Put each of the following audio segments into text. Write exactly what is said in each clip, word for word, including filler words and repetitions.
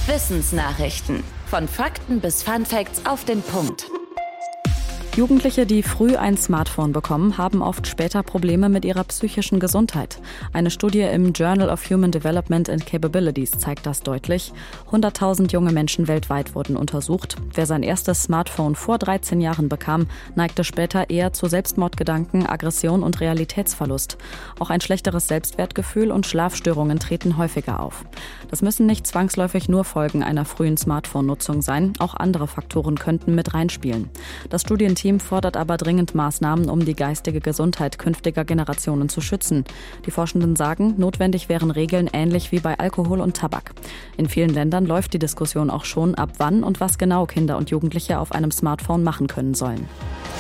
Wissensnachrichten. Von Fakten bis Funfacts auf den Punkt. Jugendliche, die früh ein Smartphone bekommen, haben oft später Probleme mit ihrer psychischen Gesundheit. Eine Studie im Journal of Human Development and Capabilities zeigt das deutlich. hunderttausend junge Menschen weltweit wurden untersucht. Wer sein erstes Smartphone vor dreizehn Jahren bekam, neigte später eher zu Selbstmordgedanken, Aggression und Realitätsverlust. Auch ein schlechteres Selbstwertgefühl und Schlafstörungen treten häufiger auf. Das müssen nicht zwangsläufig nur Folgen einer frühen Smartphone-Nutzung sein. Auch andere Faktoren könnten mit reinspielen. Das Studienteam fordert aber dringend Maßnahmen, um die geistige Gesundheit künftiger Generationen zu schützen. Die Forschenden sagen, notwendig wären Regeln ähnlich wie bei Alkohol und Tabak. In vielen Ländern läuft die Diskussion auch schon, ab wann und was genau Kinder und Jugendliche auf einem Smartphone machen können sollen.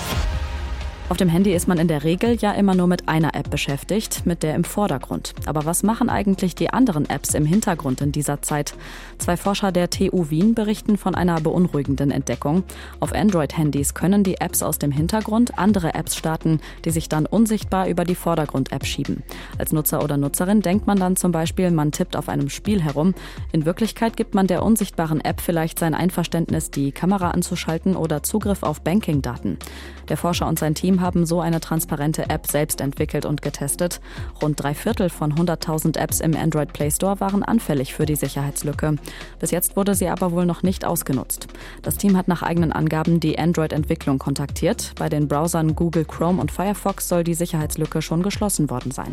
Auf dem Handy ist man in der Regel ja immer nur mit einer App beschäftigt, mit der im Vordergrund. Aber was machen eigentlich die anderen Apps im Hintergrund in dieser Zeit? Zwei Forscher der T U Wien berichten von einer beunruhigenden Entdeckung. Auf Android-Handys können die Apps aus dem Hintergrund andere Apps starten, die sich dann unsichtbar über die Vordergrund-App schieben. Als Nutzer oder Nutzerin denkt man dann zum Beispiel, man tippt auf einem Spiel herum. In Wirklichkeit gibt man der unsichtbaren App vielleicht sein Einverständnis, die Kamera anzuschalten oder Zugriff auf Banking-Daten. Der Forscher und sein Team haben so eine transparente App selbst entwickelt und getestet. Rund drei Viertel von hunderttausend Apps im Android Play Store waren anfällig für die Sicherheitslücke. Bis jetzt wurde sie aber wohl noch nicht ausgenutzt. Das Team hat nach eigenen Angaben die Android-Entwicklung kontaktiert. Bei den Browsern Google Chrome und Firefox soll die Sicherheitslücke schon geschlossen worden sein.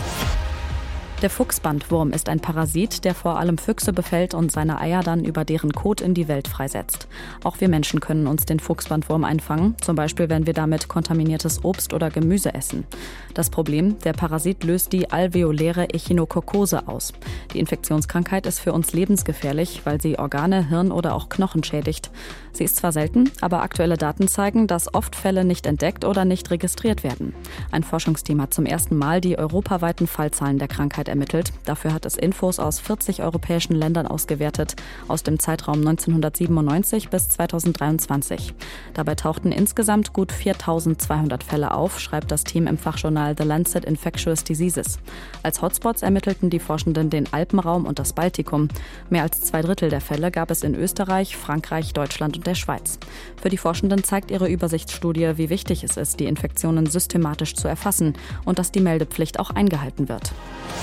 Der Fuchsbandwurm ist ein Parasit, der vor allem Füchse befällt und seine Eier dann über deren Kot in die Welt freisetzt. Auch wir Menschen können uns den Fuchsbandwurm einfangen, zum Beispiel wenn wir damit kontaminiertes Obst oder Gemüse essen. Das Problem, der Parasit löst die alveoläre Echinokokose aus. Die Infektionskrankheit ist für uns lebensgefährlich, weil sie Organe, Hirn oder auch Knochen schädigt. Sie ist zwar selten, aber aktuelle Daten zeigen, dass oft Fälle nicht entdeckt oder nicht registriert werden. Ein Forschungsteam hat zum ersten Mal die europaweiten Fallzahlen der Krankheit ermittelt. Dafür hat es Infos aus vierzig europäischen Ländern ausgewertet, aus dem Zeitraum neunzehnhundertsiebenundneunzig bis zweitausenddreiundzwanzig. Dabei tauchten insgesamt gut viertausendzweihundert Fälle auf, schreibt das Team im Fachjournal The Lancet Infectious Diseases. Als Hotspots ermittelten die Forschenden den Alpenraum und das Baltikum. Mehr als zwei Drittel der Fälle gab es in Österreich, Frankreich, Deutschland und der Schweiz. Für die Forschenden zeigt ihre Übersichtsstudie, wie wichtig es ist, die Infektionen systematisch zu erfassen und dass die Meldepflicht auch eingehalten wird.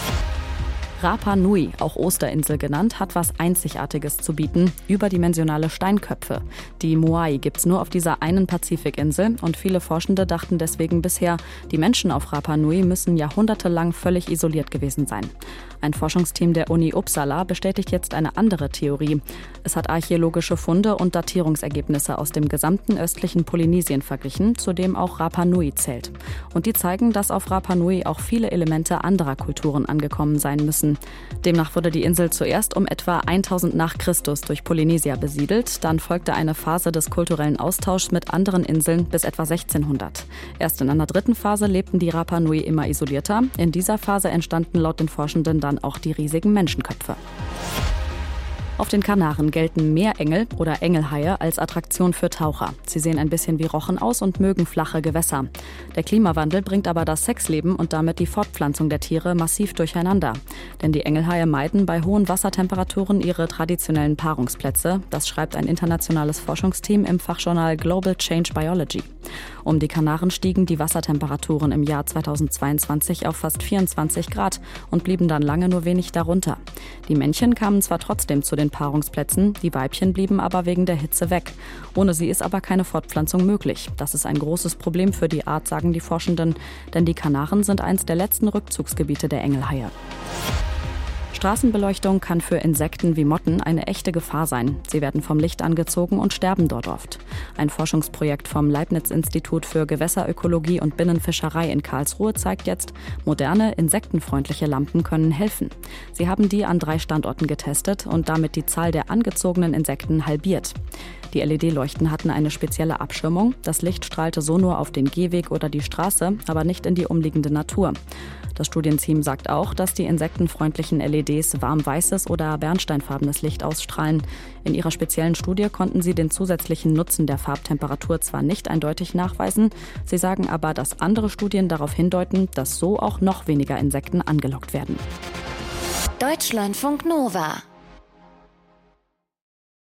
Rapa Nui, auch Osterinsel genannt, hat was Einzigartiges zu bieten: überdimensionale Steinköpfe. Die Moai gibt's nur auf dieser einen Pazifikinsel und viele Forschende dachten deswegen bisher, die Menschen auf Rapa Nui müssen jahrhundertelang völlig isoliert gewesen sein. Ein Forschungsteam der Uni Uppsala bestätigt jetzt eine andere Theorie. Es hat archäologische Funde und Datierungsergebnisse aus dem gesamten östlichen Polynesien verglichen, zu dem auch Rapa Nui zählt. Und die zeigen, dass auf Rapa Nui auch viele Elemente anderer Kulturen angekommen sein müssen. Demnach wurde die Insel zuerst um etwa tausend nach Christus durch Polynesier besiedelt. Dann folgte eine Phase des kulturellen Austauschs mit anderen Inseln bis etwa sechzehnhundert. Erst in einer dritten Phase lebten die Rapa Nui immer isolierter. In dieser Phase entstanden laut den Forschenden dann auch die riesigen Menschenköpfe. Auf den Kanaren gelten Meerengel oder Engelhaie als Attraktion für Taucher. Sie sehen ein bisschen wie Rochen aus und mögen flache Gewässer. Der Klimawandel bringt aber das Sexleben und damit die Fortpflanzung der Tiere massiv durcheinander. Denn die Engelhaie meiden bei hohen Wassertemperaturen ihre traditionellen Paarungsplätze. Das schreibt ein internationales Forschungsteam im Fachjournal Global Change Biology. Um die Kanaren stiegen die Wassertemperaturen im Jahr zweitausendzweiundzwanzig auf fast vierundzwanzig Grad und blieben dann lange nur wenig darunter. Die Männchen kamen zwar trotzdem zu den Paarungsplätzen, die Weibchen blieben aber wegen der Hitze weg. Ohne sie ist aber keine Fortpflanzung möglich. Das ist ein großes Problem für die Art, sagen die Forschenden, denn die Kanaren sind eins der letzten Rückzugsgebiete der Engelhaie. Straßenbeleuchtung kann für Insekten wie Motten eine echte Gefahr sein. Sie werden vom Licht angezogen und sterben dort oft. Ein Forschungsprojekt vom Leibniz-Institut für Gewässerökologie und Binnenfischerei in Karlsruhe zeigt jetzt, moderne, insektenfreundliche Lampen können helfen. Sie haben die an drei Standorten getestet und damit die Zahl der angezogenen Insekten halbiert. Die L E D-Leuchten hatten eine spezielle Abschirmung. Das Licht strahlte so nur auf den Gehweg oder die Straße, aber nicht in die umliegende Natur. Das Studienteam sagt auch, dass die insektenfreundlichen L E Ds warm-weißes oder bernsteinfarbenes Licht ausstrahlen. In ihrer speziellen Studie konnten sie den zusätzlichen Nutzen der Farbtemperatur zwar nicht eindeutig nachweisen, sie sagen aber, dass andere Studien darauf hindeuten, dass so auch noch weniger Insekten angelockt werden. Deutschlandfunk Nova